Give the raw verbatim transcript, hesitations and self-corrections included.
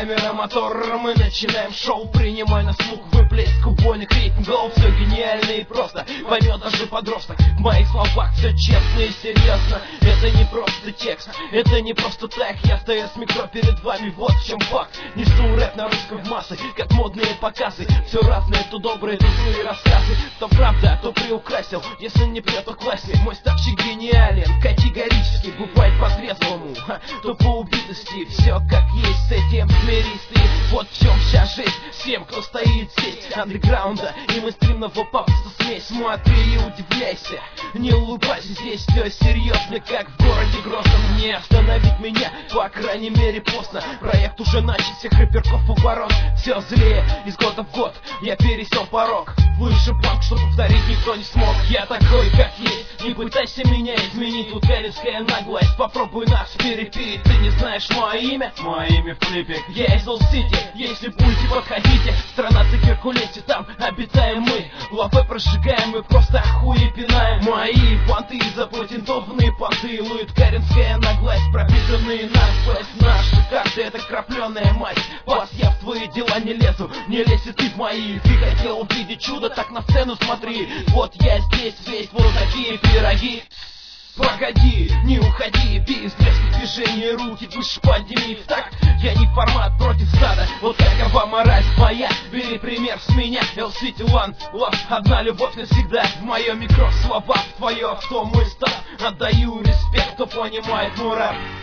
камера, мотор, мы начинаем шоу. Принимай на слух выплеск убойных рейтингов. Все гениально и просто, поймет даже подросток. В моих словах все честно и серьезно. Это не просто текст, это не просто так. Я стою с микро перед вами, вот в чем факт. Несу рэп на русском в массы, как модные показы. Все разное, то добрые, то злые рассказы. То правда, то приукрасил, если не прет, то классик. Мой старший гениален, категорически. Бывает по-трезвому, то по убитости. Все как есть, с этим смирись ты. Вот в чем вся жизнь, всем, кто стоит здесь андеграунда и мейнстримного пафоса смесь. Смотри и удивляйся, не улыбайся, здесь все серьезно, как в городе Грозном. Не остановить меня, по крайней мере поздно. Проект уже начат, всех рэперков у ворот. Все злее, из года в год я пересел порог. Выше банк, что повторить никто не смог. Я такой, как есть, не пытайся меня изменить. Тут каринская наглость, попробуй нас перепить. Ты не знаешь мое имя? Мое имя Флипик. Я из Олл-Сити, если будете, подходите. Страна Циферкулете, там обитаем мы. Лаве прожигаем, мы просто охуе пинаем. Мои понты, запатентованные понты. Лует каринская наглость, пропитанные насквозь. Наши карты, это крапленая мать. Пас, я в твои дела не лезу, не лезь и ты в мои. Ты хотел увидеть чудо, так на сцену смотри. Вот я здесь весь, вот такие пироги. Погоди, не уходи, без резких движений, руки выше подними в такт. Я не формат против стада, вот какова мораль моя. Бери пример с меня, L-City One Love, одна любовь навсегда. В моем микро слова, в твое, в том мой став. Отдаю респект, кто понимает мой рэп.